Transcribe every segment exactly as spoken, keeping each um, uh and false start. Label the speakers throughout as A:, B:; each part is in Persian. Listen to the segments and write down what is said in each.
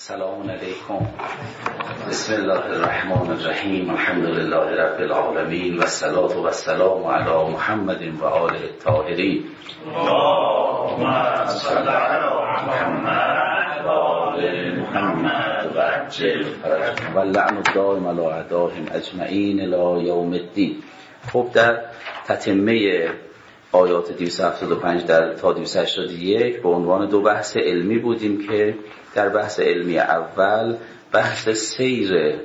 A: سلام علیکم. بسم الله الرحمن الرحیم. الحمد لله رب العالمین و الصلاة و السلام علی محمد و آله الطاهرین. اللهم صل علی محمد و آل محمد و عجل فرجهم و اللعن الدائم علی اعدائهم اجمعین الی یوم الدین. خب در تتمه آیات دویست و هفتاد و پنج در تا دویست و هشتاد و یک به عنوان دو بحث علمی بودیم که در بحث علمی اول بحث سیر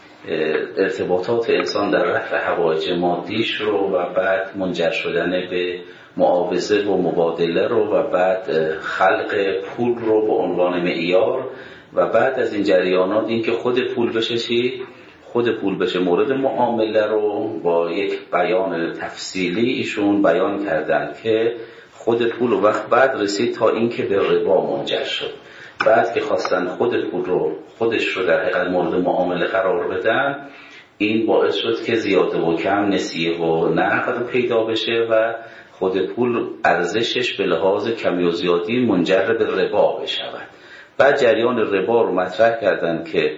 A: ارتباطات انسان در رفع حوائج مادیش رو و بعد منجر شدن به معاوضه و مبادله رو و بعد خلق پول رو به عنوان معیار و بعد از این جریانات این که خود پول بشه چی؟ خود پول بشه مورد معامله رو با یک بیان تفصیلی ایشون بیان کردن که خود پول و وقت بعد رسید تا این که به ربا منجر شد. بعد که خواستن خود پول رو خودش رو در حقیقت مورد معامله قرار بدن، این باعث شد که زیاده و کم نسیه و نقد پیدا بشه و خود پول ارزشش به لحاظ کمی و زیادی منجر به ربا بشود. بعد جریان ربا رو مطرح کردن که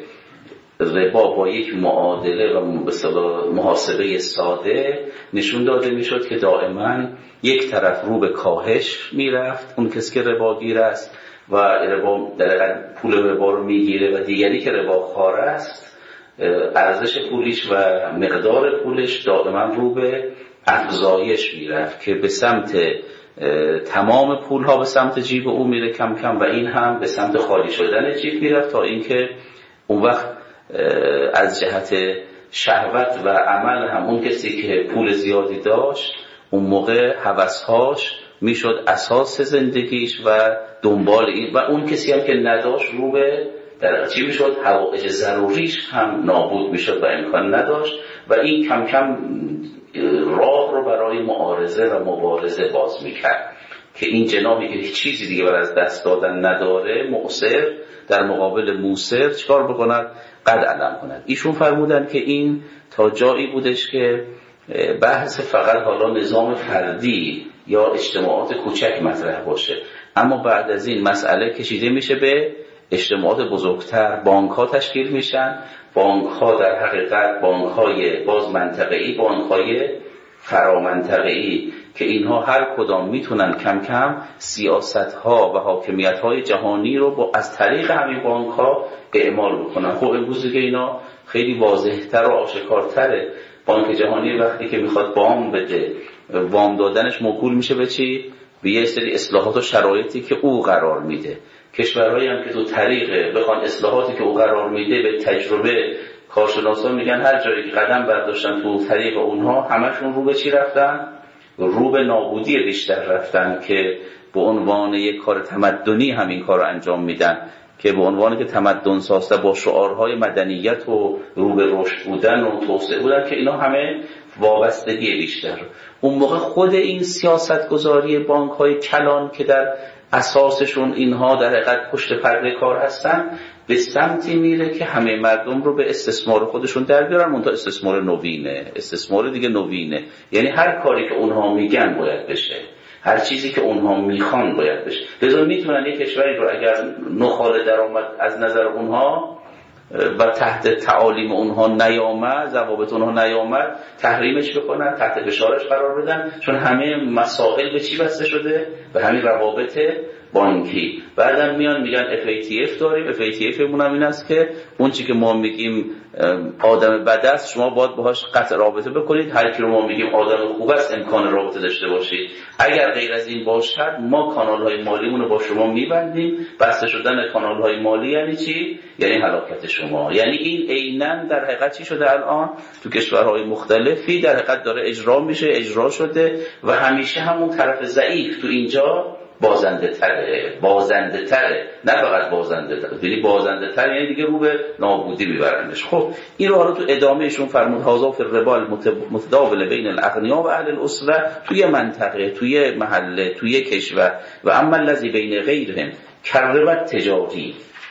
A: ربا با یک معادله و به اصطلاح محاسبه ساده نشون داده میشد که دائما یک طرف رو به کاهش میرفت، اون کسی که رباگیر است و ربا در پول ربا رو میگیره و دیگری که رباخوار است ارزش پولیش و مقدار پولش دائما رو به افزایش میرفت که به سمت تمام پول ها به سمت جیب او میره کم کم و این هم به سمت خالی شدن جیب میرفت تا اینکه اون وقت از جهت شهوت و عمل هم اون کسی که پول زیادی داشت اون موقع هوسهاش میشد اساس زندگیش و دنبال این و اون کسی هم که نداشت رو به در چی میشد حوائج ضروریش هم نابود میشد و امکان نداشت و این کم کم راه رو برای معارضه و مبارزه باز میکرد که این جنابی که هیچ چیزی دیگه بر از دست دادن نداره معسر در مقابل موسر چکار بکند؟ قد علم کند. ایشون فرمودن که این تا جایی بودش که بحث فقط حالا نظام فردی یا اجتماعات کوچک مطرح باشه، اما بعد از این مسئله کشیده میشه به اجتماعات بزرگتر. بانک ها تشکیل میشن، بانک ها در حقیقت بانک های باز منطقه‌ای، بانک های فرامنطقه‌ای که اینها هر کدام میتونن کم کم سیاست ها و حاکمیت های جهانی رو با از طریق همین بانک ها اعمال بکنن. خب امروز دیگه اینا خیلی واضح‌تر و آشکارتره. بانک جهانی وقتی که میخواد وام بده، وام دادنش موکول میشه به چی؟ به یه سری اصلاحات و شرایطی که او قرار میده. کشورهایی هم که تو طریق بخوان اصلاحاتی که او قرار میده به تجربه کارشناسان میگن هر جایی که قدم برداشتن تو طریق اونها همشون رو به چی رفتن؟ رو به نابودی بیشتر رفتن که به عنوان یک کار تمدنی همین کار رو انجام میدن که به عنوان که تمدن سازده با شعارهای مدنیت و رو به رشد بودن و توسعه بودن که اینا همه وابستگی بیشتر. اون موقع خود این سیاست گذاری بانک های کلان که در اساسشون اینها در حقیقت پشت پرده کار هستن به سمتی میره که همه مردم رو به استثمار خودشون در بیارن، منتها استثمار نوینه، استثمار دیگه نوینه، یعنی هر کاری که اونها میگن باید بشه، هر چیزی که اونها میخوان باید بشه. لذا میتونن یک کشوری رو اگر نخاله درآمد از نظر اونها و تحت تعالیم اونها نیامد، ضوابط اونها نیامد، تحریمش بکنن، تحت فشارش قرار بدن، چون همه مسائل به چی بسته شده؟ به همین روابط بانکی. بعدم میان میگن اف ای تی اف داریم، اف ای تی اف مون هم این است که اون چی که ما میگیم آدم بد است شما باید باهاش قطع رابطه بکنید، هر کی رو ما میگیم آدم خوب است امکان رابطه داشته باشید. اگر غیر از این باشد ما کانال‌های مالیمون رو با شما میبندیم. بسته شدن کانال‌های مالی یعنی چی؟ یعنی هلاکت شما. یعنی این عیناً در حقیقت چی شده الان تو کشورهای مختلفی در حقیقت داره اجرا میشه، اجرا شده و همیشه همون طرف ضعیف تو اینجا بازنده تره، بازنده تره، نه فقط بازنده تره، یعنی بازنده تره یعنی دیگه رو به نابودی میبرندش. خب این رو حالا تو ادامهشون فرمود هازا فی الربا المتداول بین الاغنیا و اهل الاسره، توی منطقه، توی محله، توی کشور. و اما الذی بین غیرهم کربت تجاری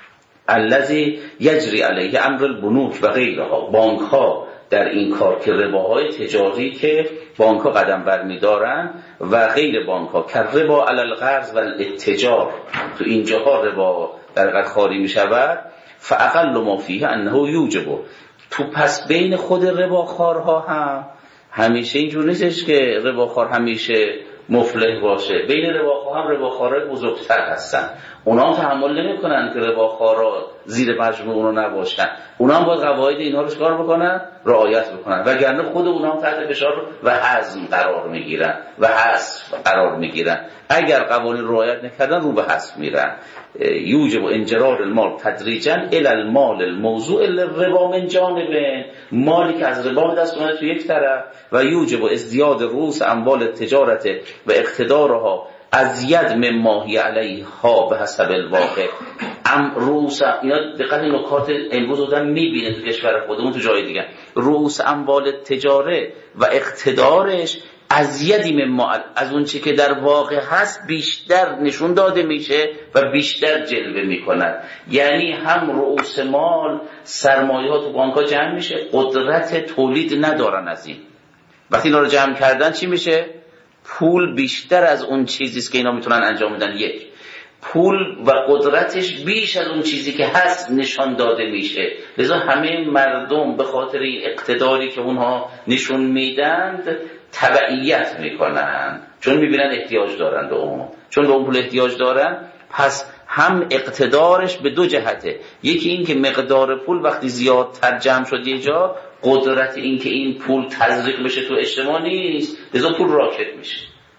A: الذی یجری علیه امر البنوک و غیرها، بانک ها در این کار که رباهای تجاری که بانک ها قدم برمیدارن و غیر بانک ها که ربا علی القرض و الاتجار، تو اینجاها ربا در حقیقت خالی می شود، فاقل ما فیه انه یوجب. تو پس بین خود رباخوارها هم همیشه اینجور نیستش که رباخوار همیشه مفلح باشه. بین رباخوار هم رباخوارای بزرگتر هستن، اونا هم تحمل نمی‌کنن که رباخوارا زیر مجموع اونا نباشن. اونا هم باید قواعد اینها رو چکار بکنن؟ رعایت بکنن، وگرنه خود اونا هم تحت فشار و حزم قرار میگیرن و حذف قرار میگیرن. اگر قوانین رعایت نکردن رو به حذف میرن. یوجب انجرار المال تدریجا الی المال الموضوع للربا من جانبین، مالی که از ربا دست اومده تو یک طرف، و یوجب ازدیاد رؤوس اموال تجارت و اقتدارها ازید من ماهی علیها به حسب الواقع. ام رؤوس، اینا دقت نکات امروز آدم میبینه تو کشور خودمون تو جای دیگه، رؤوس اموال تجاره و اقتدارش ازیدی من ما، از اون چی که در واقع هست بیشتر نشون داده میشه و بیشتر جلوه میکند. یعنی هم رؤوس مال، سرمایه ها تو بانک ها جمع میشه، قدرت تولید ندارن از این. وقتی اینا رو جمع کردن چی میشه؟ پول بیشتر از اون چیزیست که اینا میتونن انجام بدن. یک، پول و قدرتش بیش از اون چیزی که هست نشان داده میشه. لذا همه مردم به خاطر این اقتداری که اونها نشون میدند تبعیت میکنن، چون میبینن احتیاج دارن به اون، چون به اون پول احتیاج دارن. پس هم اقتدارش به دو جهته، یکی این که مقدار پول وقتی زیادتر جمع شد یه جا، قدرت این که این پول تزریق بشه تو اجتماع نیست، لذا پول راکت میشه.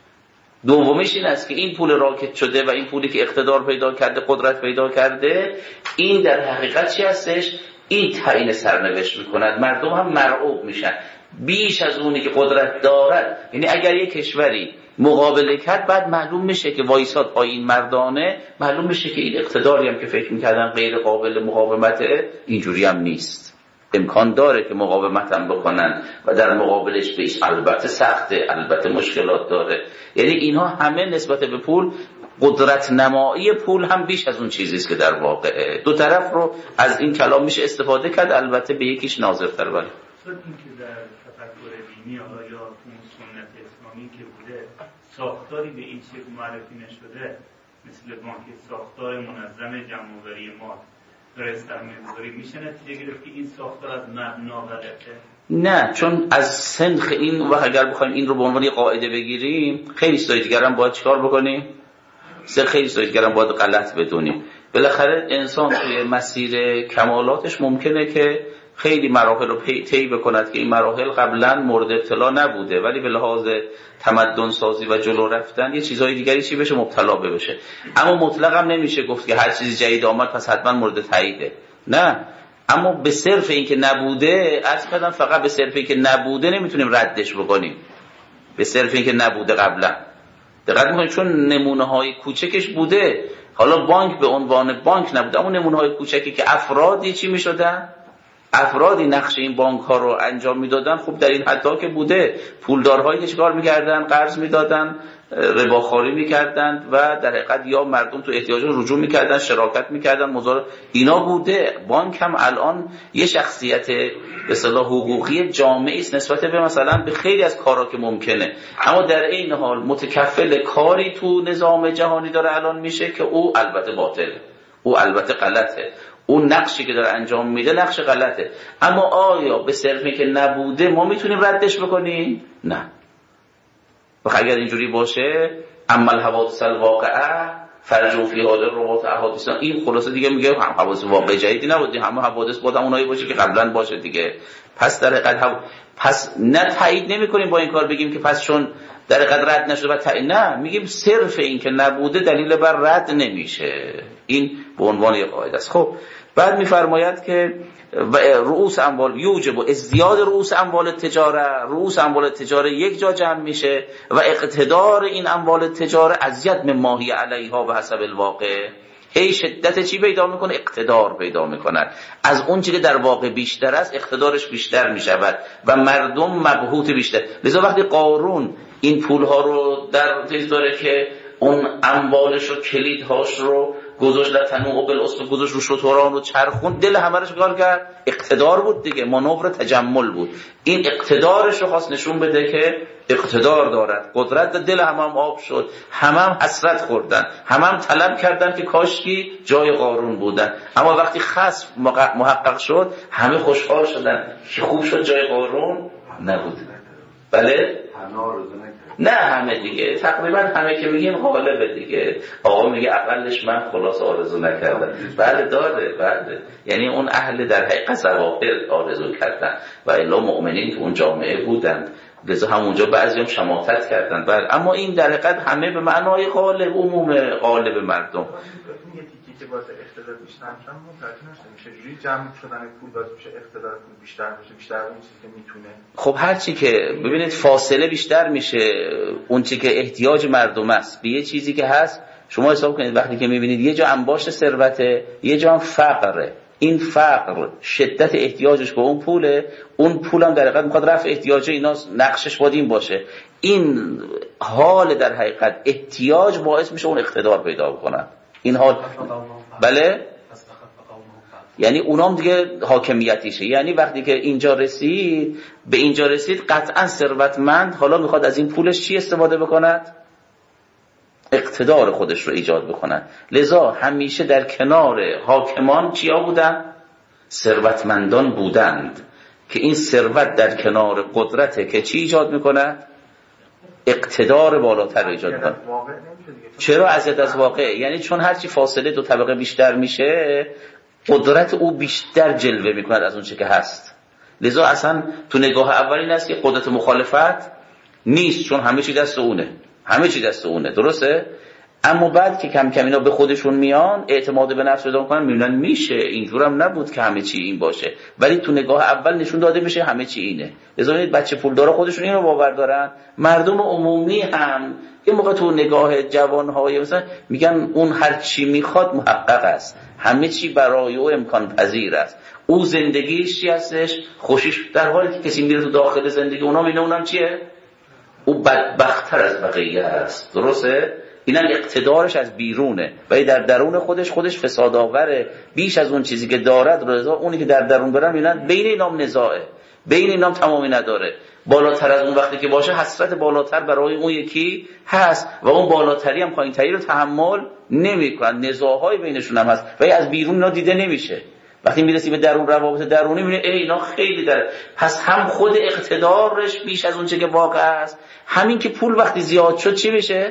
A: دومیش این است که این پول راکت شده و این پولی که اقتدار پیدا کرده، قدرت پیدا کرده، این در حقیقت چی هستش؟ این تعیین سرنوشت میکند. مردم هم مرعوب میشن بیش از اونی که قدرت دارد. یعنی اگر یک کشوری مقابله کرد، بعد معلوم میشه که وایساد پایین مردانه، معلوم میشه که این اقتداری هم که فکر میکردن غیر قابل مقاومته، اینجوری هم نیست. امکان داره که مقاومت هم بکنن و در مقابلش بهش البته سخته، البته مشکلات داره. یعنی اینها همه نسبت به پول، قدرت نمایی پول هم بیش از اون چیزیست که در واقع. دو طرف رو از این کلام میشه استفاده کرد، البته به یکیش ناظرتر. ولی
B: این که در تفکر دینی حالا یا اون سنت اسلامی که بوده ساختاری به این شکل معرفی نشده، مثل بانک ساختار منظم جمع‌آوری مال برای سرمایه‌گذاری، میشه نتیجه گرفت که این ساختار از مبنا غلطه؟
A: نه، چون از سنخ این، و اگر بخوایم این رو به عنوان قاعده بگیریم، خیلی چیزای دیگر هم باید چیکار بکنیم؟ سر خیلی چیزای دیگر هم باید غلط بدونیم. بالاخره انسان توی مسیر کمالاتش ممکنه که خیلی مراحل رو طی بکند که این مراحل قبلا مورد ابتلا نبوده، ولی به لحاظ تمدن سازی و جلو رفتن یه چیزهای دیگری چی بشه؟ مبتلا بشه. اما مطلق هم نمیشه گفت که هر چیزی جدید آمد پس حتما مورد تاییده. نه، اما به صرف این که نبوده، از کردم فقط به صرف این که نبوده نمیتونیم ردش بکنیم. به صرف این که نبوده قبلا دقت می‌کنید، چون نمونه‌های کوچکش بوده. حالا بانک به عنوان بانک نبوده، اما نمونه‌های کوچکی که افرادی چی می‌شدن؟ افرادی نقش این بانک ها رو انجام میدادن. خب در این حتی که بوده، پولدارهایی که چیکار میکردن؟ قرض میدادن، رباخواری میکردن و در حقیقت یا مردم تو احتیاجات رجوع میکردن، شراکت میکردن، مزار اینا بوده. بانک هم الان یه شخصیت به اصطلاح حقوقی جامعی است نسبت به مثلا به خیلی از کارا که ممکنه، اما در این حال متکفل کاری تو نظام جهانی داره الان میشه که او البته باطله، او البته غلطه، اون نقشی که داره انجام میده نقش غلطه. اما آیا به صرفی که نبوده ما میتونیم ردش بکنیم؟ نه. و اگر اینجوری باشه، اما الحوادث الواقعه فرجوا فی حال الرباط احادیث، این خلاصه دیگه میگه هم حوادث واقع جدیدی نبوده، همه حوادث بود اونایی باشه که قبلا باشه دیگه. پس در حقیقت هم... پس نه تایید نمی‌کنیم با این کار بگیم که پس چون در حقیقت رد نشده و تایید، نه، میگیم صرف این که نبوده دلیل بر رد نمیشه. این به عنوان یک قاعده است. خب بعد میفرماید که رؤوس اموال یوجب ازدیاد رؤوس اموال تجاره، رؤوس اموال تجاره یک جا جمع میشه و اقتدار این اموال تجاره ازید من ماهی علیها به حسب الواقع، هی شدت چی پیدا میکنه؟ اقتدار پیدا میکنه. از اون چیزی که در واقع بیشتر است اقتدارش بیشتر میشود و مردم مبهوت بیشتر. لذا وقتی قارون این پولها رو در چیز داره که اون اموالش و کلیدهاش رو گذاشت در تنوع بالعصبه، گذاشت رو شتران و چرخون، دل همه رو چیکار کرد؟ اقتدار بود دیگه، مانور تجمل بود. این اقتدارش رو خواست نشون بده که اقتدار دارد، قدرت. دل همه هم آب شد، همه هم حسرت خوردن، همه هم طلب کردن که کاشکی جای قارون بودن. اما وقتی خصم محقق شد همه خوشحال شدن که خوب شد جای قارون نبود. بله؟ نه همه دیگه، تقریبا همه که میگیم غالبه دیگه. آقا میگه اقلش من خلاص آرزو نکردم. بله داره، بله، یعنی اون اهل در حقیقت زواهر آرزو کردن و الا مؤمنین تو اون جامعه بودند، لذا همونجا بعضی هم شماتت کردن. بله، اما این در حقیقت همه به معنای غالب، عموم غالب مردم.
C: که واسه اقتدار بیشتر میشن متوجه نشه میشه جوری جمع شدن پول باعث میشه اقتدار پول بیشتر بشه، بیشتر اون چیزی که میتونه.
A: خب هر چی که ببینید فاصله بیشتر میشه، اون چی که احتیاج مردم است به یه چیزی که هست. شما حساب کنید وقتی که میبینید یه جا انباشت ثروته، یه جا هم فقره، این فقر شدت احتیاجش به اون پوله، اون پولم در حقیقت میخواد رفع احتیاج اینا، نقشش باید این باشه. این حال در حقیقت احتیاج باعث میشه اون اقتدار پیدا بکنن. این حال بله، یعنی اونام دیگه حاکمیتیشه. یعنی وقتی که اینجا رسید، به اینجا رسید، قطعا ثروتمند حالا میخواد از این پولش چی استفاده بکند؟ اقتدار خودش رو ایجاد بکنند. لذا همیشه در کنار حاکمان چیا بودن؟ ثروتمندان بودند که این ثروت در کنار قدرته که چی ایجاد میکنه؟ اقتدار بالاتر رو ایجاد میکنه. چرا ازت از واقع؟ یعنی چون هرچی فاصله دو طبقه بیشتر میشه، قدرت او بیشتر جلوه میکند از اون چه که هست. لذا اصلا تو نگاه اول این است که قدرت مخالفت نیست، چون همه چی دست اونه، همه چی دست اونه، درسته؟ اما بعد که کم کم اینا به خودشون میان، اعتماد به نفس پیدا میکنن، میبینن میشه، اینجورم نبود که همه چی این باشه. ولی تو نگاه اول نشون داده میشه همه چی اینه. لذا ببینید بچه پولدارا خودشون اینو باور دارن، مردم عمومی هم یه موقع تو نگاه جوانهای مثلا میگن اون هر چی میخواد محقق است، همه چی برای او امکان پذیر است، او زندگیش چی هستش؟ خوشیش. در حالی که کسی میره تو داخل زندگی اونا میبینه اونم چیه؟ او بدبخت‌تر از بقیه است، درسته؟ اینا اقتدارش از بیرونه، ولی در درون خودش خودش فسادآوره، بیش از اون چیزی که دارد رضا. اونی که در درون برن میبینن بین اینام نزاعه، بین اینام تمامی نداره. بالاتر از اون وقتی که باشه حسرت بالاتر برای اون یکی هست و اون بالاتری هم پایینتری رو تحمل نمیکنن، نزاعهای بینشون هم هست ولی از بیرون اینا دیده نمیشه. وقتی میرسی به درون، روابط درونی، میبینی ای اینا خیلی داره. پس هم خود اقتدارش بیش از اون چه که واقع است، همین که پول وقتی زیاد شد چی بشه؟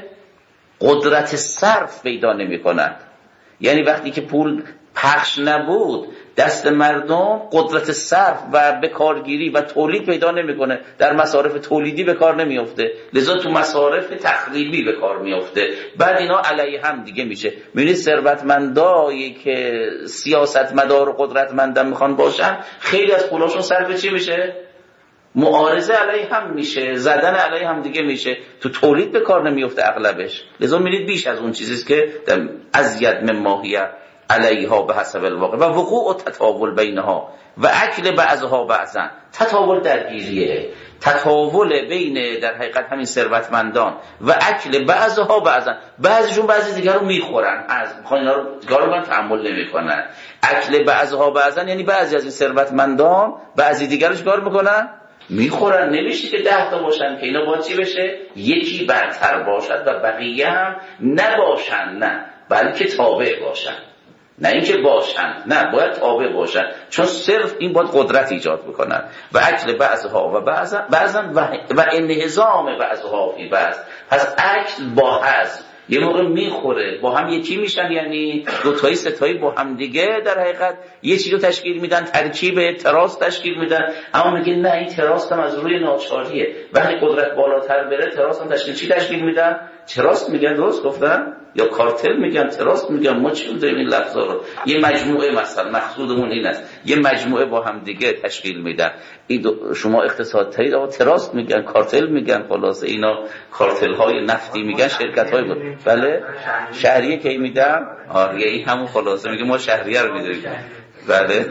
A: قدرت صرف پیدا نمی کند. یعنی وقتی که پول پخش نبود دست مردم، قدرت صرف و بکارگیری و تولید پیدا نمیکنه، در مصارف تولیدی به کار نمیفته، لذا تو مصارف تخریبی به کار میفته. بعد اینا علیه هم دیگه میشه. میبینید ثروتمندایی که سیاستمدار و قدرتمندان میخوان باشن، خیلی از پولاشون صرف چی میشه؟ معارضه علیه هم میشه، زدن علیه هم دیگه میشه، تو تولید به کار نمیفته اغلبش. لذا میرید بیش از اون چیزیست که ازید من ماهیه علیها به حسب الواقع و وقوع و تطاول بینها و اکل بعضها بعضن. تطاول درگیریه، تطاول بین در حقیقت همین ثروتمندان و اکل بعضها بعضن، بعضیشون بعضی دیگر رو میخورن، از میخوان اینا رو دیگر رو تحمل نمیکنن. اکل بعضها بعضن یعنی بعضی از این ثروتمندان بعضی دیگر رو چیکار میکنن؟ میخورن. نمیشه که ده تا باشن که اینا باید چی بشه؟ یکی برتر باشد و بقیه هم نباشن، نه بلکه تابع باشن. نه اینکه باشن، نه باید تابع باشن، چون صرف این باید قدرت ایجاد بکنن. و اکل بعضها و بعضا بعضا و انهزام بعضها فی بعض. پس اکل با حظ یه موقع میخوره، با هم یکی میشن، یعنی دوتایی ستایی با هم دیگه در حقیقت یه چیزو تشکیل میدن، ترکیب تراس تشکیل میدن. اما میگه نه این تراس هم از روی ناچاریه، وقتی قدرت بالاتر بره تراس هم تشکیل چی تشکیل میدن؟ تراست میگن، درست گفتن؟ یا کارتل میگن، تراست میگن. ما چی داریم این لفظا رو؟ یه مجموعه، مثلا مقصودمون این است یه مجموعه با هم دیگه تشکیل میدن. این شما اقتصاد ترید آقا تراست میگن، کارتل میگن، خلاصه اینا کارتل های نفتی میگن، شرکت های بود. بله شهریه کی میدن؟ آره این همون خلاصه میگه ما شهریه رو میدیم. بله.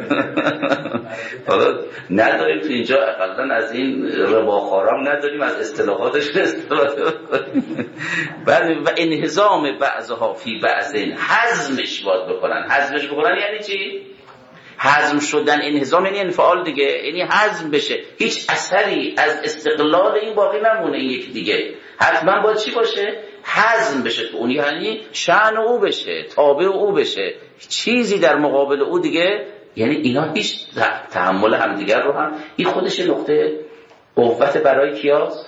A: حالا نداریم تو اینجا اقلا از این رباخارام نداریم، از اصطلاحاتش استفاده بکنیم. بله. و انهزام بعضها فی بعضین، هضمش باید بکنن. هضمش بکنن یعنی چی؟ هضم شدن. انهزام یعنی انفعال دیگه، یعنی هضم بشه، هیچ اثری از استقلال این باقی نمونه. این یک دیگه حتما باید چی باشه؟ هضم بشه تو اون، یعنی شأن او بشه، تابع او بشه، چیزی در مقابل او دیگه. یعنی اینا هیچ تحمل همدیگر رو هم، این خودش نقطه قوت برای کیاست؟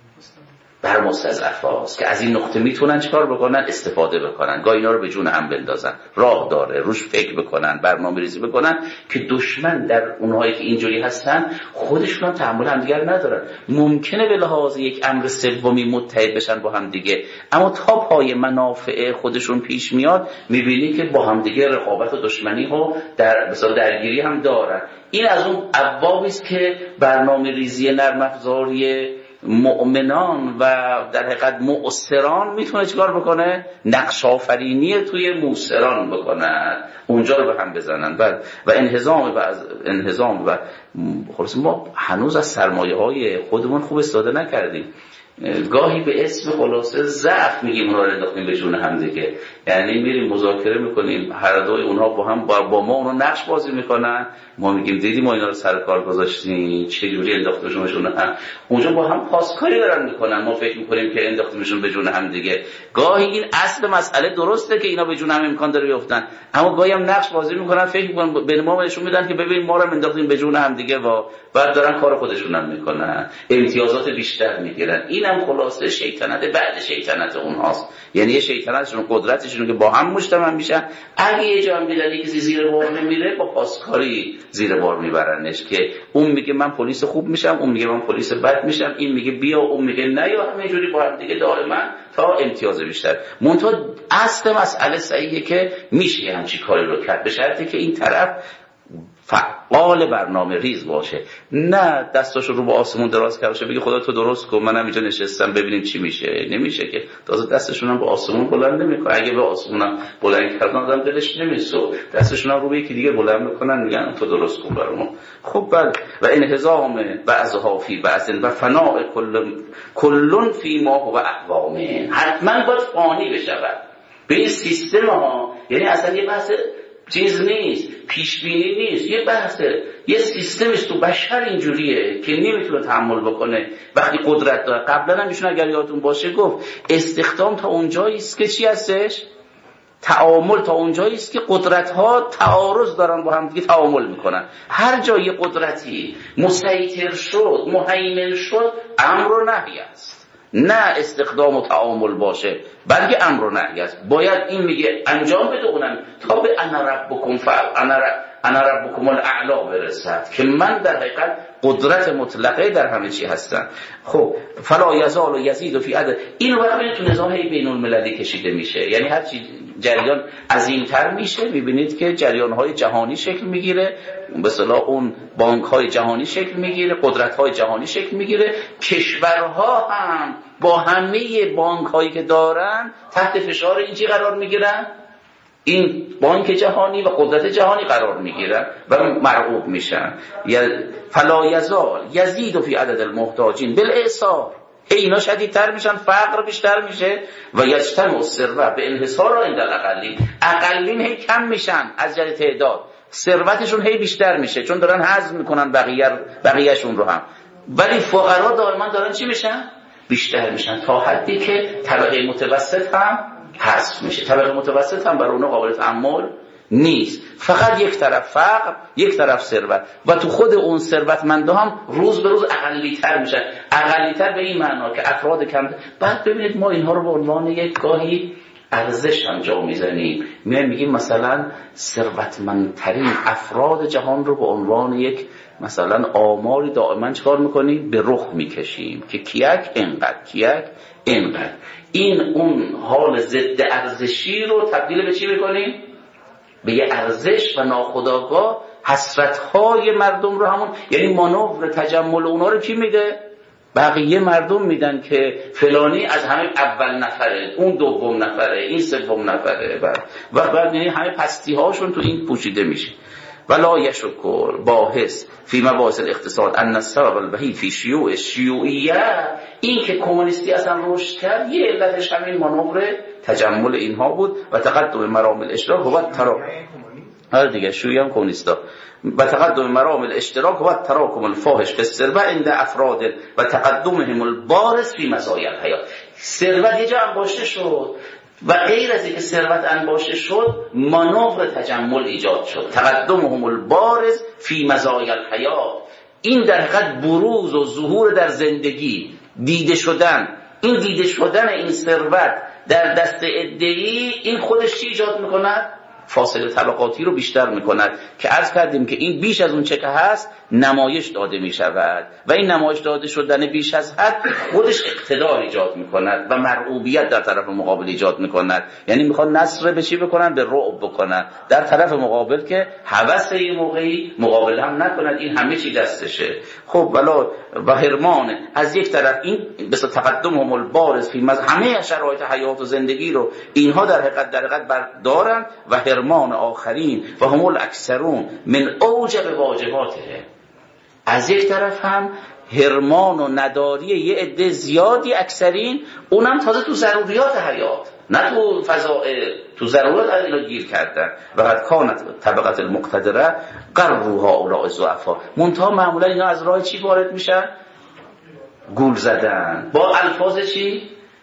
A: بر مستضعفاست که از این نقطه میتونن چیکار بکنن؟ استفاده بکنن، گاه اینا رو به جون هم بندازن. راه داره روش فکر بکنن، برنامه‌ریزی بکنن که دشمن در اونهایی که اینجوری هستن خودشون هم تحمل همدیگر ندارن. ممکنه به لحاظ یک امر سومی متحد بشن با هم دیگه، اما تا پای منافع خودشون پیش میاد میبینی که با هم دیگه رقابت و دشمنی ها در مثلا درگیری هم دارن. این از اون ابوابی است که برنامه‌ریزی نرم افزاری مؤمنان و در حقیقت مؤثران میتونه چیکار بکنه؟ نقش آفرینی توی موثران بکنن، اونجا رو به هم بزنن. بعد و انهزام و انهزام و خلاص ما هنوز از سرمایه های خودمون خوب استفاده نکردیم. گاهی به اسم خلاصه ضعف میگیم اونها رو انداختیم به جون هم دیگه. یعنی میریم مذاکره میکنیم، هر دوی اونها با هم با, با ما اونها نقش بازی میکنن، ما میگیم دیدی ما اینا رو سر کار گذاشتیم چه جوری انداختیمشون هم، اونجا با هم پاسکاری دارن میکنن، ما فکر میکنیم که انداختیمشون به جون هم دیگه. گاهی این اصل مسئله درسته که اینا به جون هم امکان داره بیافتن، اما گاهی هم نقش بازی میکنن، فکر میکنن به ما نشون میدن که ببین ما رو انداختیم به جون هم دیگه و بعد دارن کار خودشون هم میکنن، امتیازات بیشتر میگیرن. اینم خلاصه شیطنت بعد شیطنت اونهاست. یعنی یه شیطنتشون قدرتشون که با هم مجتمع میشن، اگه یه جا هم دیدن کسی زیر بار نمیره با پاسکاری زیر بار میبرنش که اون میگه من پلیس خوب میشم، اون میگه من پلیس بد میشم، این میگه بیا، اون میگه نه، یا همینجوری با هم دیگه دائما تا امتیاز بیشتر. منتها اصل مسئله صحیحه که میشه همچین کاری رو کرد، به شرطی که این طرف فعال برنامه ریز باشه، نه دستاشو رو به آسمون دراز کرده بگه خدا تو درست کن منم اینجا نشستم ببینیم چی میشه. نمیشه که، تازه دستشون هم به آسمون بلند نمیکنه. اگه به آسمون هم بلند کردن آدم دلش نمیسو، دستشون هم رو به یکی دیگه بلند میکنن میگن تو درست کن برامون. خب بله. و انهزام بعضها فی بعض و فناء کل کلون فی ما هو اقوامه، حتما باید فانی بشود به این سیستم ها. یعنی اصلا یه بحث چیز نیست، پیش بینی نیست، یه بحثه، یه سیستمش تو بشر اینجوریه که نمیتونه تحمل بکنه وقتی قدرت داره. قبلا هم ایشون اگر یادتون باشه گفت استخدام تا اونجایی است که چی هستش؟ تعامل تا اونجایی است که قدرت‌ها تعارض دارن با هم دیگه تعامل میکنن. هر جای قدرتی مسیطر شد، مهیمن شد، امر و نهی است، نه استخدام و تعامل باشه، بلکه امر و نهی است. باید این میگه انجام بده اونم تا به انا ربکم فعل انا انا ربکم الاعلی برسد که من در حقیقت قدرت مطلقه در همه چی هستم. خب فلا یزال و یزید و فی عدد. این وقتی تو نظام بین المللی کشیده میشه، یعنی هر چی جریان عظیم‌تر میشه میبینید که جریان‌های جهانی شکل میگیره، به اصطلاح اون بانک‌های جهانی شکل میگیره، قدرت‌های جهانی شکل میگیره، کشورها هم با همه بانک‌هایی که دارن تحت فشار اینجی قرار میگیرن، این بانک جهانی و قدرت جهانی قرار میگیرن و مرعوب میشن. فلا یزال یزید فی عدد المحتاجین بالاعصار، اینا شدیدتر میشن، فقر بیشتر میشه و یجتمع الثروه به انحصار عند الاقلین، اقلین هی کم میشن از جهت تعداد، ثروتشون هی بیشتر میشه چون دارن هضم میکنن بقیه بقیه‌شون رو هم، ولی فقرا دائما دارن چی میشن؟ بیشتر میشن تا حدی که طبقه متوسط هم حذف میشه. طبقه متوسط هم برای اونها قابل تحمل نیست، فقط یک طرف فقر، یک طرف ثروت، و تو خود اون ثروتمندا هم روز به روز اقلی‌تر میشن. اقلی‌تر به این معنا که افراد کم. بعد ببینید ما اینها رو به عنوان یک گاهی ارزش هم جا میزنیم، میایم میگیم مثلا ثروتمندترین افراد جهان رو به عنوان یک مثلا آماری دائما چکار میکنیم؟ به رخ میکشیم که کیک اینقدر، کیک اینقدر. این اون حال ضد ارزشی رو تبدیل به چی میکنیم؟ به یه ارزش و ناخودآگاه حسرت‌های مردم رو همون، یعنی مانور تجمل اونا رو کی میده؟ بقیه مردم میدن که فلانی از همه اول نفره، اون دوم نفره، این سوم نفره، و بعد یعنی همه پستی هاشون تو این پوشیده میشه. ولا یشکر باحث فی مباحث الاقتصاد ان السبب الوحید فی شیوع الشیوعیه، این که کمونیستی اصلا رشد کرد یه علتش همین مانور تجمل اینها بود و تقدم مرام الاشتراک و ترا هر دیگه شیوعی هم کمونیستا و تقدم مرام الاشتراک و تراکم الفاحش فی الثروه عند افراد و تقدمهم البارز فی مزایا الحیات. ثروت یه جا انباشته شد و غیر از اینکه ثروت انباشته شد مانور تجمل ایجاد شد، تقدمهم البارز فی مزایا الحیات. این در حقیقت بروز و ظهور در زندگی، دیده شدن، این دیده شدن این ثروت در دست عده‌ای، این خودش چی ایجاد میکند؟ فاصله طبقاتی رو بیشتر میکند که عرض کردیم که این بیش از اون چه که هست نمایش داده میشود و این نمایش داده شدن بیش از حد خودش اقتدار ایجاد میکند و مرعوبیت در طرف مقابل ایجاد میکند. یعنی میخوان نصر به چی بکنن؟ به رعب بکنن در طرف مقابل که هوس این موقعی مقابل هم نکند، این همه چی دستشه. خب ولا و هرمان از یک طرف این مثل تقدمهم البارز فی مز همه شرایط حیات و زندگی رو اینها در حقیقت در حقیقت بردارن و هرمان آخرین و هم الاکثرون من اوجب واجباته. از یک طرف هم هرمان و نداری یه عده زیادی اکثرین، اونم تازه تو ضروریات حیات نه تو فضائل، تو ضرورت اینا گیر کردن. و قد کانت طبقه المقتدره قروها اولئک الضعفا، منتها معمولا اینا از راه چی وارد میشن؟ گول زدن با الفاظ چی؟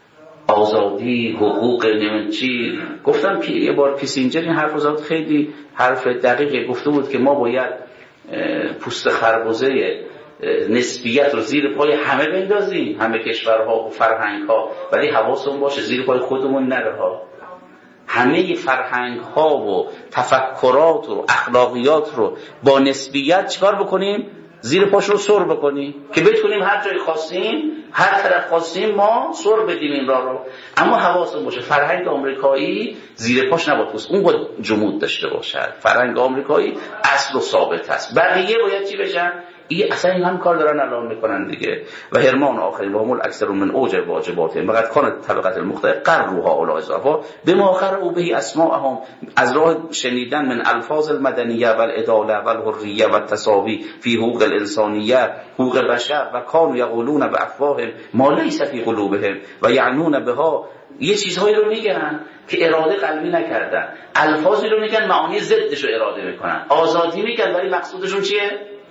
A: آزادی، حقوق، نمیم چی. گفتم که یه بار کیسینجر این حرف زد، خیلی حرف دقیقی گفته بود که ما باید پوست خربزه نسبیت رو زیر پای همه بندازیم، همه کشورها و فرهنگها، ولی حواسمون باشه زیر پای خودمون نره ها. همه فرهنگ ها و تفکرات و اخلاقیات رو با نسبیت چکار بکنیم؟ زیر پاش رو سر بکنیم که بتونیم هر جای خواستیم، هر طرف خواستیم ما سر بدیم این را رو. اما حواسمون باشه فرهنگ آمریکایی زیر پاش نباید پوست، اون باید جمود داشته باشد. فرهنگ آمریکایی اصل و ثابت است، بقیه باید چی بشن؟ این اصلا این هم کار دارن الان میکنن دیگه. و هرمان آخرین و هم الاکثر من اوجب واجباته فقط کانت طبقه المختلف قروها اولئک الضعفا بما قرؤوا به اسماءهم، از راه شنیدن من الفاظ المدنیه و العداله و الحریه و التساوی فی حقوق الانسانیه، حقوق بشر، و کانوا یقولون بافواههم ما لیس فی قلوبهم و یعنون بها، یه چیزهایی رو میگن که اراده قلبی نکردن، الفاظی رو میگن معانی ضدش رو اراده میکنن، آزادی میگن ولی مقصودشون چیه؟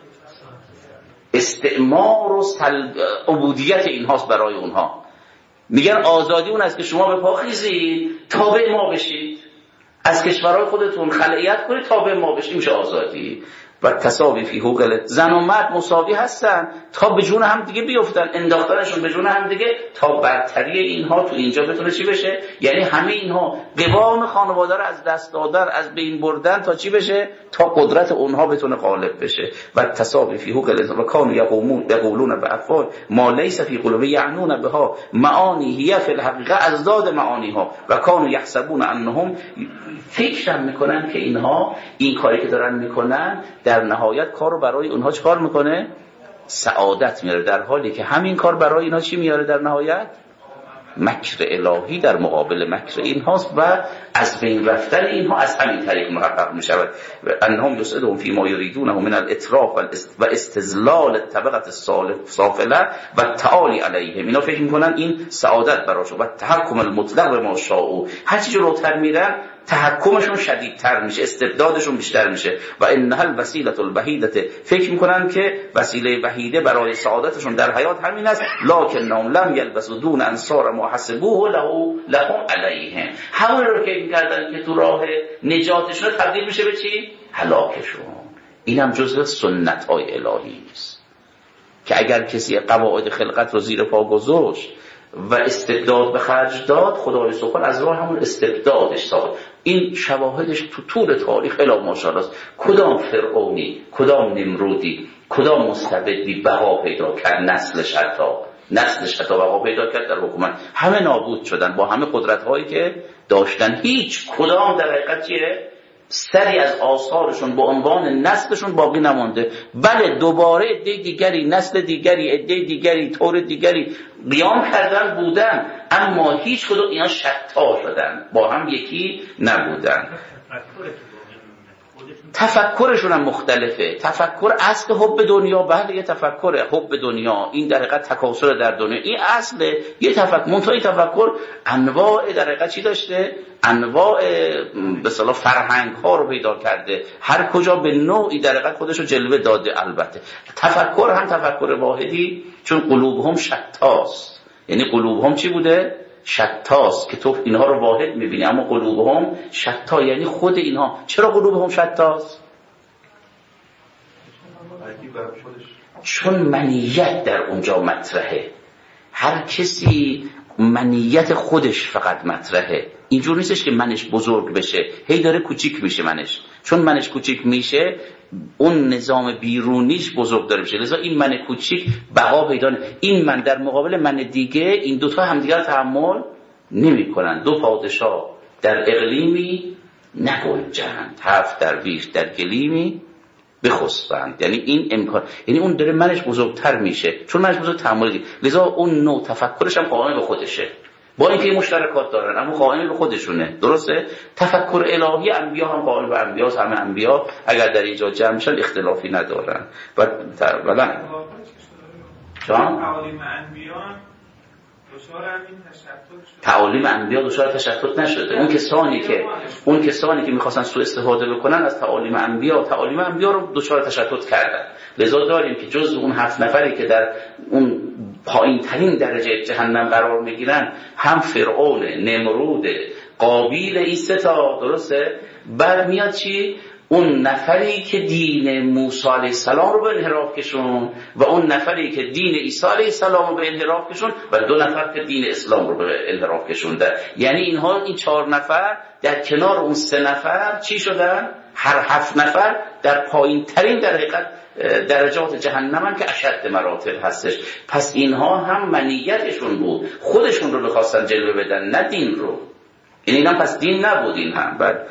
A: استعمار و سلب عبودیت اینهاست برای اونها. میگن آزادی اون است که شما به پا خیزید تابع ما بشید، از کشورهای خودتون خلعیت کنید تابع ما بشید، میشه آزادی. و تساوی فی حقوق زن و مرد مساوی هستن تا به جون هم دیگه بیفتن، انداختنشون به جون هم دیگه تا برتری اینها تو اینجا بتونه چی بشه. یعنی همه اینها قوام خانواده رو از دست دادن، از بین بردن تا چی بشه؟ تا قدرت اونها بتونه غالب بشه. و تساوی فی حقوق الانسان و کانوا یقومون یقولون بافواه ما لیس فی قلوبهم یعنون بها معانی هی فی الحقیقه ازداد معانی ها و کانوا یحسبون انهم، فکر میکنن که اینها این کاری که دارن میکنن در نهایت کارو برای اونها چه کار میکنه؟ سعادت میاره، در حالی که همین کار برای اینها چی میاره در نهایت؟ مکر الهی در مقابل مکر اینهاست و از بین رفتن اینها از همین طریق محقق میشود. انهم یسعدهم فی ما یریدونه من الاطراف و استذلال طبقه السافله و تعالی علیهم، اینا فکر میکنن این سعادت براشون و تحکم المطلق به ما شاء، هر چیزی رو تر میرن تحکمشون شدیدتر میشه، استبدادشون بیشتر میشه. و انها الوسیله الوحیده، فکر میکنن که وسیله وحیده برای سعادتشون در حیات همین است. لکنهم لم یلبسوا دون انصار ما حسبوه له لهم علیهم، همون رو که میکردن که تو راه نجاتشون تبدیل میشه به چی؟ هلاکشون. اینم جزء سنت های الهی است که اگر کسی قواعد خلقت رو زیر پا گذاشت و استبداد به خرج داد، خدای سبحان از راه همون استبدادش ساخت. این شواهدش تو طول تاریخ الی ماشاءالله است. کدام فرعونی، کدام نمرودی، کدام مستبدی بقا پیدا کرد، نسلش حتی نسلش حتی بقا پیدا کرد در حکومت، همه نابود شدن با همه قدرت هایی که داشتن. هیچ کدام در حقیقت چیه؟ سری از آثارشون با عنوان نسلشون باقی نمانده. بله دوباره عده دیگری، نسل دیگری، عده دیگری، طور دیگری قیام کردن بودن، اما هیچ کدوم اینا شتا شدن، با هم یکی نبودن.
B: خودشون
A: تفکرشون هم مختلفه. تفکر اصل حب دنیا، بله یه تفکر حب دنیا، این در حقیقت تکاسل در دنیا، این اصل یه تفکر. منتهی تفکر انواع در حقیقت چی داشته؟ انواع به اصطلاح فرهنگ ها رو پیدا کرده، هر کجا به نوعی در حقیقت خودش رو جلوه داده. البته تفکر هم تفکر واحدی، چون قلوب هم شتاست. یعنی قلوب هم چی بوده؟ شتاست، که تو اینها رو واحد میبینی اما قلوب هم شتا. یعنی خود اینها، چرا قلوب هم شتاست؟ چون منیت در اونجا مطرحه. هر کسی منیت خودش فقط مطرحه. اینجور نیستش که منش بزرگ بشه، هی داره کوچیک میشه منش. چون منش کوچیک میشه اون نظام بیرونیش بزرگ داره میشه، لذا این من کوچیک بقا پیدا نمی‌کنه. این من در مقابل من دیگه، این دوتا همدیگر رو تحمل نمی‌کنن. دو پادشاه در اقلیمی نگنجند، هفت درویش در گلیمی بخسبند. یعنی این امکان، یعنی اون داره منش بزرگتر میشه، چون منش بزرگ تحمل دید. لذا اون نوع تفکرش هم قائم به خودشه، با اینکه مشترکات دارن اما قائم به خودشونه. درسته؟ تفکر الهی انبیا هم قائم به انبیاست. همه انبیا اگر در اینجا جمع شدن اختلافی ندارن. و بلند جان
B: تعالیم انبیا دچار همین تشتت شد.
A: تعالیم انبیا دچار تشتت نشده. اون کسانی که اون کسانی که می‌خواستن سوء استفاده بکنن از تعالیم انبیا، تعالیم انبیا رو دچار تشتت کردن. لذا داریم که جز اون هفت نفری که در اون پایین ترین درجه جهنم قرار میگیرن، هم فرعون، نمرود، قابیل، این سه تا. درسته؟ بعد میاد چی؟ اون نفری که دین موسی علیه السلام رو به انحراف کشون و اون نفری که دین عیسی علیه السلام رو به انحراف کشون و دو نفر که دین اسلام رو به انحراف کشوندن. یعنی اینها، این چهار نفر در کنار اون سه نفر چی شدن؟ هر هفت نفر در پایین ترین در حقیقت درجات جهنم هم که اشد مراتب هستش. پس اینها هم منیتشون بود، خودشون رو بخواستن جلوه بدن، نه دین رو. این اینم پس دین نبود. این هم بعد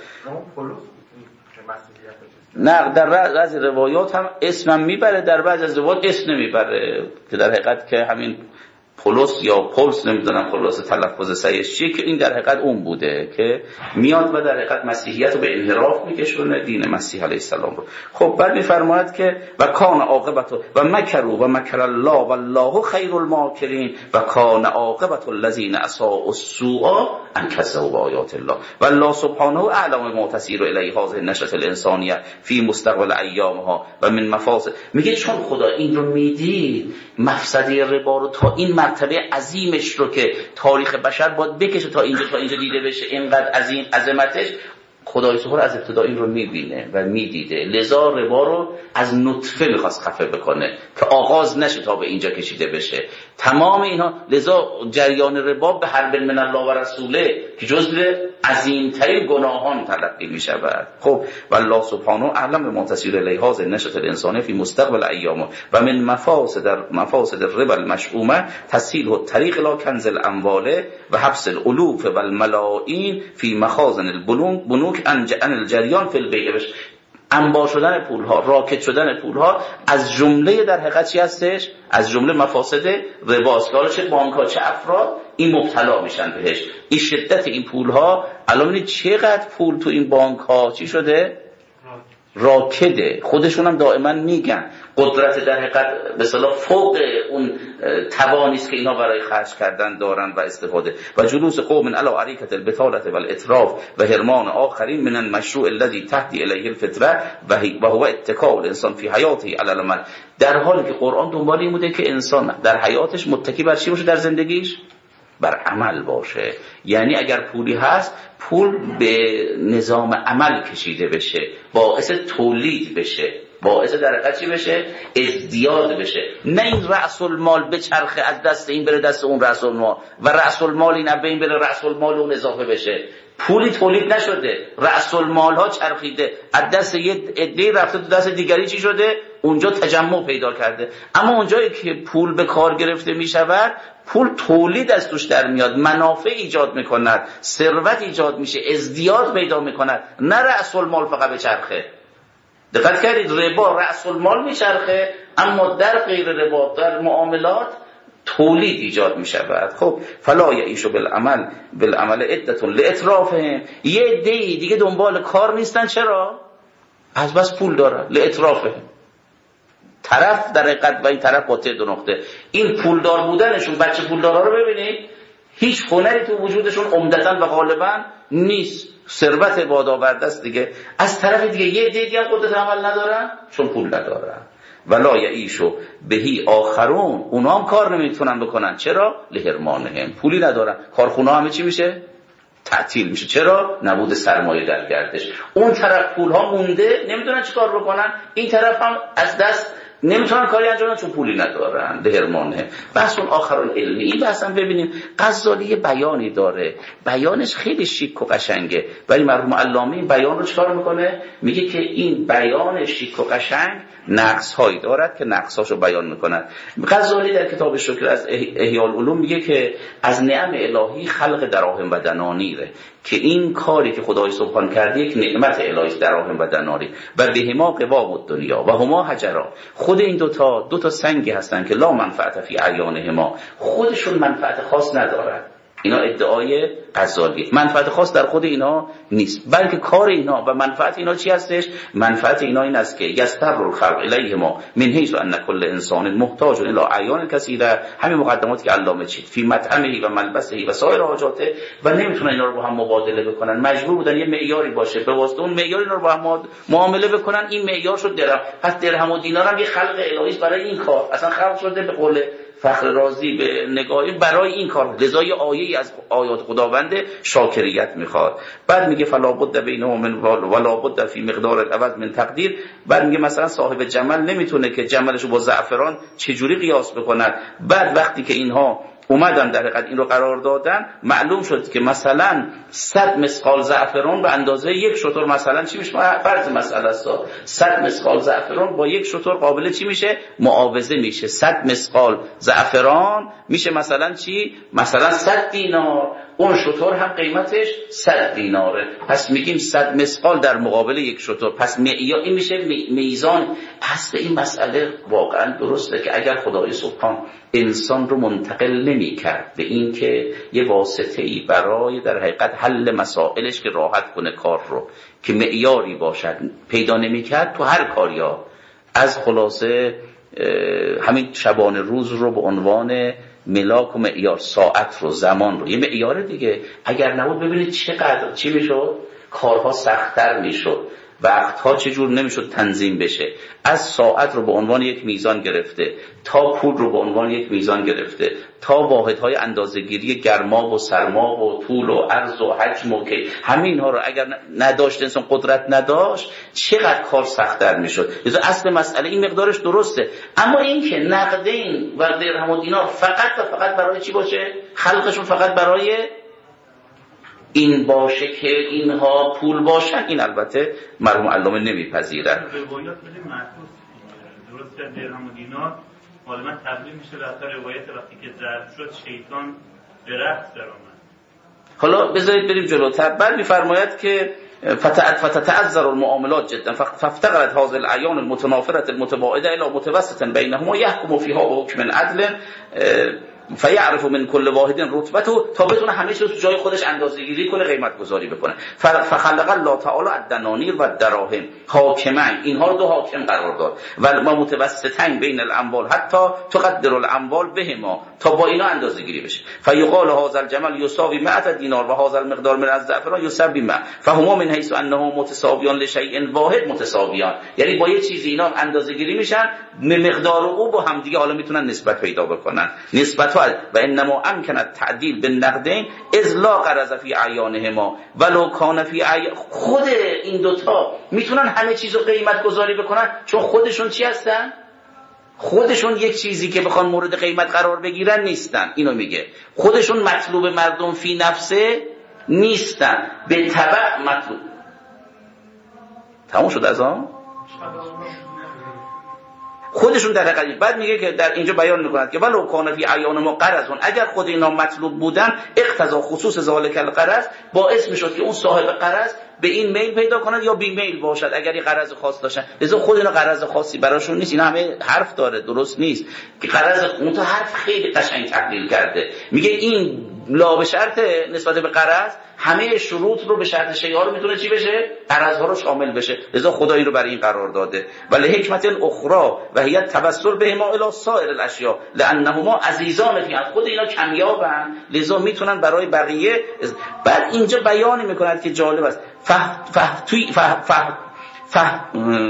A: نه، در بعضی روایات هم اسمم میبره، در بعضی از روایات اسم نمیبره، که در حقیقت که همین پولس یا پولس، نمیدونم خلاصه تلفظ صحیحش چیه، که این در حقیقت اون بوده که میاد و در حقیقت مسیحیت رو به انحراف میکشونه، دین مسیح علیه السلام رو. خب بعد میفرماید که و کان عاقبت و مکروا و مکر الله والله خیر الماکرین و کان عاقبت الذین اساءوا السوء ان کذبوا بآیات الله والله سبحانه اعلم ما تسیر الیه هذه النشأة الانسانیه فی مستقبل ایامها و من مفاسد. میگه چون خدا این رو میدید، مفسده ربا رو تا این مرتبه عظیمش رو که تاریخ بشر باید بکشه تا اینجا تا اینجا دیده بشه، اینقدر عظیم عظمتش، خدای سبحانه از ابتدا این رو میبینه و میدیده. لذا ربا رو از نطفه میخواست خفه بکنه که آغاز نشه تا به اینجا کشیده بشه. تمام اینها، لذا جریان ربا به حرب من الله و رسوله که جزو عظیمترین گناهان تلقی میشود. خب والله سبحانه اعلم بما تسیر الیه هذه النشأة الانسانیه فی مستقبل ایامه و من مفاسد مفاسد الربا المشؤومه تسهیل الطریق الی کنز الاموال و حبس الالوف و الملایین فی مخازن البنوک ان الجریان فی البیع. انبار شدن پول ها، راکت شدن پول ها از جمله در حقیقت چی هستش؟ از جمله مفاسد رباست. حالا چه بانک ها چه افراد این مبتلا میشن بهش. این شدت این پول ها، الان ببینید چقدر پول تو این بانک ها چی شده؟ راکده. خودشون هم دائما میگن قدرت در حقیقت به اصطلاح فوق اون توانی است که اینا برای خرج کردن دارن و استفاده. و جلوس قوم علی عریکة البطالة والاتراف و حرمان آخرین من المشروع الذي تهدی الیه الفطره و هو اتکاء الانسان فی حیاته علی العمل. در حالی که قرآن دنبال این بوده که انسان در حیاتش متکی بر چی باشه؟ در زندگیش بر عمل باشه. یعنی اگر پولی هست، پول به نظام عمل کشیده بشه، باعث تولید بشه، باعث در حقیقت چی بشه؟ ازدیاد بشه. نه این رأس المال بچرخه، از دست این بره دست اون رأس المال و رأس المال این به این بره رأس المال اون اضافه بشه. پولی تولید نشده، رأس المال ها چرخیده، از دست یه عده رفته تو دست دیگری چی شده؟ اونجا تجمع پیدا کرده. اما اونجایی که پول به کار گرفته می شود، پول تولید از توش در میاد، منافع ایجاد می کند، ثروت ایجاد میشه، ازدیاد پیدا می کند. نه رأس المال فقط به چرخه. دقت کردید؟ ربا رأس المال می چرخه، اما در غیر ربا، در معاملات تولید ایجاد می شود. خب فلا یعیشو بالعمل بالعمل عدة لاترافهم. یه عده دیگه دنبال کار نیستن. چرا؟ از بس پول داره لاطرافه طرف در حقیقت و این طرف با دو نقطه. این پولدار بودنشون، بچه پولدارا رو ببینید هیچ هنری تو وجودشون عمدتاً و غالباً نیست، ثروت بادآورده است دیگه. از طرف دیگه یه دیگه هم قدرت عمل ندارن چون پول ندارن. ولا یعیشو بهی آخرون، اونا هم کار نمیتونن بکنن. چرا؟ لهرمانهم، پولی ندارن. کارخونه همه چی میشه؟ تعطیل میشه. چرا؟ نبود سرمایه در گردش. اون طرف پول ها مونده نمیدونن چی کار بکنن، این طرف هم از دست نمیتونن کاری انجام بدن چون پولی ندارن. لهرمانهم. بحث اون آخرون علمی. این بحث هم ببینیم غزالی بیانی داره، بیانش خیلی شیک و قشنگه، ولی مرحوم علامه این بیان رو چیکار میکنه؟ میگه که این بیان شیک و قشنگ نقص هایی دارد که نقص هاشو بیان میکنن. غزالی در کتاب شکر از احیاء العلوم میگه که از نعم الهی خلق دراهم و دنانیره، که این کاری که خدای سبحان کرده یک نعمت الهی دراهم و دناری و بهما قوام الدنیا و هما حجرا. خود این دوتا دوتا سنگی هستن که لا منفعت فی اعیانهما، خودشون منفعت خاص ندارن. اینا ادعای غزالی، منفعت خاص در خود اینا نیست، بلکه کار اینا و منفعت اینا چی هستش؟ منفعت اینا این است که یستر الخلق الیهما من حیث ان کل انسان محتاج الی اعیان کثیره، همین مقدماتی که علامه چید فی مطعمه و ملبسه و سایر حاجاته، و نمیتونن اینا رو با هم مبادله بکنن، مجبور بودن یه معیاری باشه، به واسطه اون معیار اینا رو با هم معامله بکنن. این معیار شد درهم. پس درهم و دینار هم یه خلق الهی برای این کار اصلا خلق شده، به قول فخر رازی به نگاهی برای این کار. لذا یه آیه از آیات خداوند شاکریت میخواد. بعد میگه فلا بد بینه من ولا بد فی مقدار العوض من تقدیر. بعد میگه مثلا صاحب جمل نمیتونه که جملشو با زعفران چجوری قیاس بکنن. بعد وقتی که اینها اومدن در حقیقت این رو قرار دادن، معلوم شد که مثلا صد مسقال زعفران به اندازه یک شتر مثلا چی میشه؟ فرض مسئله است، صد مسقال زعفران با یک شتر قابل چی میشه؟ معاوضه میشه. صد مسقال زعفران میشه مثلا چی؟ مثلا صد دینار. اون شتر هم قیمتش صد دیناره. پس میگیم صد مسقال در مقابل یک شتر. پس معیار این میشه میزان. اصل این مسئله واقعا درسته که اگر خدای سبحان انسان رو منتقل نمی کرد به این که یه واسطه‌ای برای در حقیقت حل مسائلش که راحت کنه کار رو، که معیاری باشد، پیدا نمی کرد، تو هر کاریا از خلاصه همین شبانه روز رو به عنوان ملاک و معیار، ساعت رو، زمان رو، یه معیار دیگه اگر نبود ببینید چقدر چی میشد؟ کارها سخت‌تر میشد، وقتها چجور نمیشد تنظیم بشه. از ساعت رو به عنوان یک میزان گرفته تا پول رو به عنوان یک میزان گرفته تا واحدهای اندازه‌گیری گرما و سرما و طول و عرض و حجم و که همه اینها رو اگر نداشت انسان، قدرت نداشت، چقدر کار سخت‌تر میشد. لذا اصل مسئله این مقدارش درسته، اما این که نقدین و درهم و دینار فقط و فقط برای چی باشه؟ خلقشون فقط برای این باشه که اینها پول باشن، این البته مرحوم علامه نمیپذیرن.
B: روایات خیلی معکوس درست که درهم و دینار غالبا تبدیل میشه به اثر روایت وقتی که ضرب شد شیطان به رقص درآمد.
A: حالا بذارید بریم جلوتر. بعد میفرماید که فتتعذر المعاملات جدا فافتقرت هذه الاعیان المتنافره المتباعده الى متوسط بینهما یحکم فیها بحکم العدل فیعرف من کل واحد رتبته، تا بتونه همه چیز رو تو جای خودش اندازه‌گیری کنه، قیمت گذاری بکنه. فخلق الله تعالی الدنانیر و الدراهم حاکمین، اینها رو دو حاکم قرار داد و ما متوسطین بین الاموال حتی تقدر الاموال بهما، تا با اینا اندازه‌گیری بشه. فیقال هذا الجمل یساوی مئة دینار و هذا المقدار من الزعفران یساوی مئة فهما من حیث انه متساویان لشیء واحد متساویان، یعنی با یه چیزی اینا اندازه‌گیری میشن، مقدار او با هم دیگه حالا میتونن نسبت پیدا بکنن. نسبت و انما امکن التعدیل بالنقدین اذ لا غرض فی اعیانهما ولو کان فی اعیان. خود این دوتا میتونن همه چیزو قیمت گذاری بکنن چون خودشون چی هستن؟ خودشون یک چیزی که بخوان مورد قیمت قرار بگیرن نیستن. اینو میگه خودشون مطلوب مردم فی نفسه نیستن، به تبع مطلوب. تموم شد از آن؟ خودشون در حقیقت. بعد میگه که در اینجا بیان میکند که ولو کان فی اعیان ما قرض، اگر خود اینا مطلوب بودن اقتضا خصوص ذالک القرض، باعث میشد که اون صاحب قرض به این میل پیدا کند یا بی میل باشد اگر این قرض خاص داشتن. لذا خود اینا قرض خاصی براشون نیست، اینا همه حرف داره، درست نیست که قرض. اون تو حرف خیلی قشنگ تحلیل کرده، میگه این لا به شرط نسبت به قرض همه شروط رو به شرط شیء رو میتونه چی بشه؟ قرض ها رو شامل بشه. لذا خدا این رو برای این قرار داده. ولی حکمت اخرى و هي التوسل بهما الی سایر الاشیاء لانهما عزیزان فی خود اینا کمیابن، لذا میتونن برای بقیه. بعد اینجا بیان میکنند که جالب است، فه فه توی فه فه فه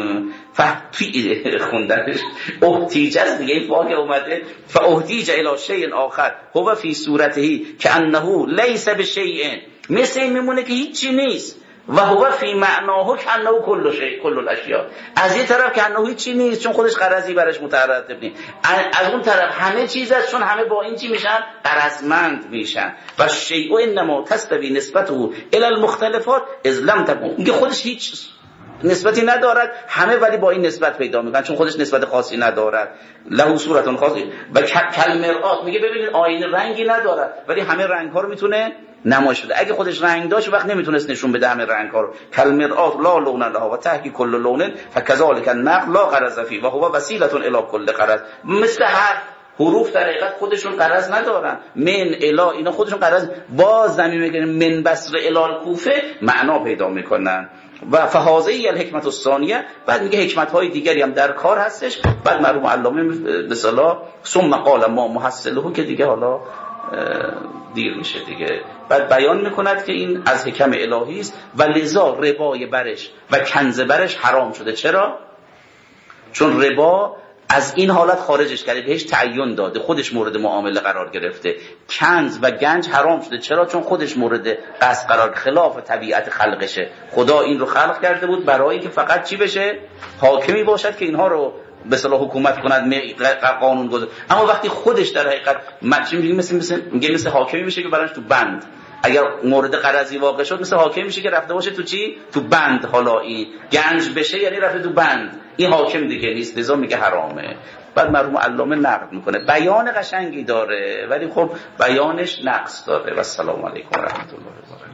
A: فاحتیج خوندنش احتیج است دیگه، این واقع اومده فاحتیج الی شیء آخر هو فی صورته کانه لیس بشیء، مثل این میمونه که هیچی نیست، و هو فی معناه کانه کل شیء کل الاشیاء، از یه طرف کانه هیچی نیست چون خودش قرضی برش مترتب نیست، از اون طرف همه چیز است چون همه با این چی میشن؟ قرضمند میشن. و شیء انما تستوی نسبته الی المختلفات اذ لم تكن، میگه خودش هیچ نسبتی ندارد، همه ولی با این نسبت پیدا میکنن چون خودش نسبت خاصی ندارد. له صورت خاصی و کالمرآت، میگه ببینید آینه رنگی ندارد ولی همه رنگ ها رو میتونه نمایش بده. اگه خودش رنگ داشت وقت نمیتونست نشون بده همه رنگ ها رو. کالمرآت لا لون لها و تحکی کل لون فکذلک النقل لا غرض فیه و هو وسیله الی کل غرض. مثل هر حروف در حقیقت خودشون قرض ندارن، من الا اینا خودشون قرض، باز زمین میگن من بصره الی الکوفه معنا پیدا میکنن. و فهازه الحکمت الثانیه، بعد میگه حکمت های دیگری هم در کار هستش. بعد مرحوم علامه مثلا ثم قال ما محصله که دیگه حالا دیر میشه دیگه، بعد بیان میکند که این از حکم الهی است و لذا ربای برش و کنز برش حرام شده. چرا؟ چون ربا از این حالت خارجش کرده، بهش تعین داده، خودش مورد معامله قرار گرفته. کنز و گنج حرام شده. چرا؟ چون خودش مورد قصد قرار، خلاف طبیعت خلقشه. خدا این رو خلق کرده بود برای که فقط چی بشه؟ حاکمی باشد که اینها رو به اصطلاح حکومت کند، قانون گذار. اما وقتی خودش در حقیقت چی میگه؟ مثل مثل میگه مثل حاکمی میشه که براش تو بند، اگر مورد قرضی واقع شد مثل حاکم میشه که رفته باشه تو چی؟ تو بند. حالا این گنج بشه یعنی رفته تو بند، این حاکم دیگه نیست، لذا میگه حرامه. بعد مرحوم علامه نقد میکنه، بیان قشنگی داره ولی خب بیانش نقص داره. و السلام علیکم و رحمت الله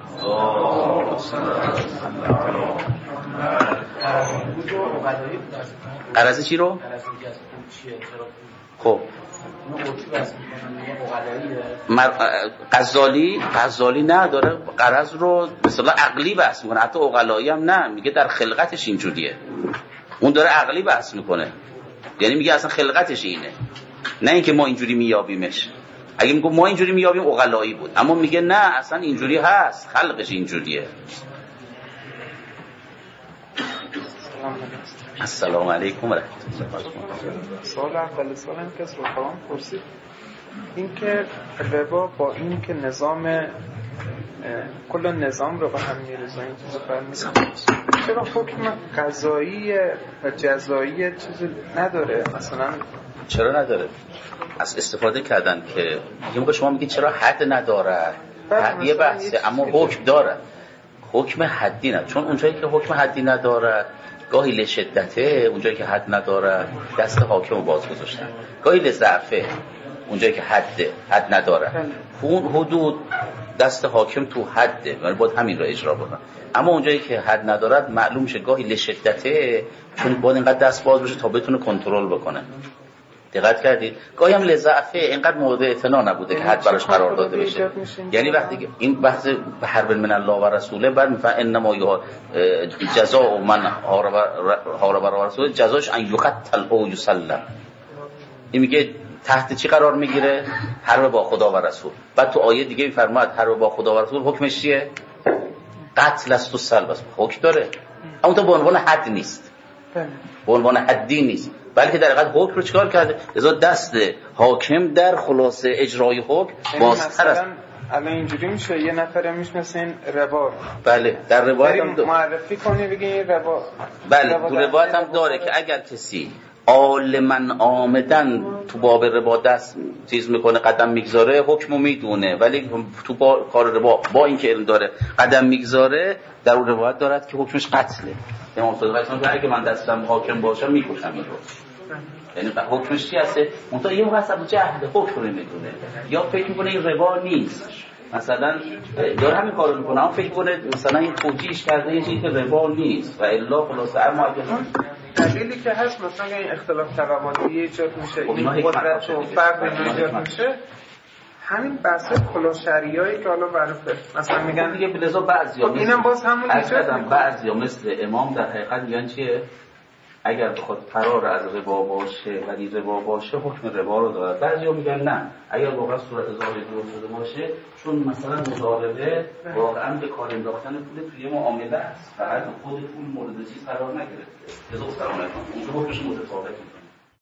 A: و برکاته. قرضی چی رو؟ خب غزالی غزالی نه داره قرض رو به اصطلاح عقلی بحث میکنه، حتی عقلایی هم نه، میگه در خلقتش اینجوریه. اون داره عقلی بحث میکنه، یعنی میگه اصلا خلقتش اینه، نه اینکه ما اینجوری میابیمش. اگه میگه ما اینجوری میابیم عقلایی بود، اما میگه نه اصلا اینجوری هست، خلقش اینجوریه. السلام علیکم و رحمت الله.
D: سوال اول سوالم که از رفقان پرسید این که ربا با این که نظام کل نظام رو به هم میرزه این چیزو فرمیدن، چرا حکم قضایی و جزایی چیزی نداره؟ مثلا
A: چرا نداره؟ از استفاده کردن که یه موقع شما میگید چرا حد نداره، حد یه بحثه اما حکم داره. حکم حدی نه، چون اونجایی که حکم حدی نداره گاهی لشدته، اونجایی که حد نداره دست حاکم رو باز گذاشتن، گاهی لضعفه اونجایی که حد حد نداره اون حدود دست حاکم تو حده، ولی باید همین رو اجرا بکنه. اما اونجایی که حد نداره معلوم میشه گاهی لشدته، چون باید اینقدر دست باز بشه تا بتونه کنترل بکنه. دقت کردید؟ گاهی هم لضعفه اینقدر مورد اعتنا نبوده که حد براش قرار داده بشه. یعنی وقتی که این بحث حرب من الله و رسوله، بعد میفهمن انما جزاء من حارب و رسول جزاش ان یقتل او یسلم. این میگه تحت چی قرار میگیره؟ حرب با خدا و رسول. بعد تو آیه دیگه میفرماد حرب با خدا و رسول حکمش چیه؟ قتل است و سلب است. حکم داره اما تو به عنوان حد نیست، به عنوان حدی نیست، بلکه در حقیقت حکم رو چیکار کرده؟ لذا دست حاکم در خلاصه اجرای حکم بازتر است.
D: الان اینجوری میشه یه نفر میشناسین ربا،
A: بله در روایت هم
D: معرفی کنی بگی این ربا،
A: بله تو روایت هم داره که اگر کسی عالماً آمدن تو باب ربا دست چیز میکنه، قدم میگذاره، حکمو میدونه ولی تو با کار ربا با اینکه علم داره قدم میگذاره، در اون روایت دارد که حکمش قتله. امام صادق فرمود که اگه من دستم حاکم باشم میکشم این رو. یعنی حکمش چی هسته؟ منتها یه موقع اصلا جهل حکم رو میدونه یا فکر میکنه این ربا نیست، مثلا داره همین کارو میکنه اما فکر کنه مثلا این توجیهش کرده یه چیزی که ربا نیست و الا خلاص. اما اگه
D: دلیلی که هست مثلا این اختلاف طبقاتی ایجاد میشه، این قدرت و فرق ایجاد میشه، همین بحث کلاشریایی که حالا معروفه مثلا میگن
A: دیگه بلزا بعضیا
D: خب اینم باز همون ایجاد
A: میکنه. بعضیا مثل امام در حقیقت میگن چیه؟ اگر بخواد فرار از ربا باشه ولی ربا باشه حکم ربا رو داره. بعضیا میگن نه اگر واقعا صورت ظاهری درست شده باشه چون مثلا مضاربه واقعا به کار انداختن پول توی معامله است فقط خود پول مورد چیز قرار نگرفته. لذا سلام علیکم اونجا حکمش متفاوته.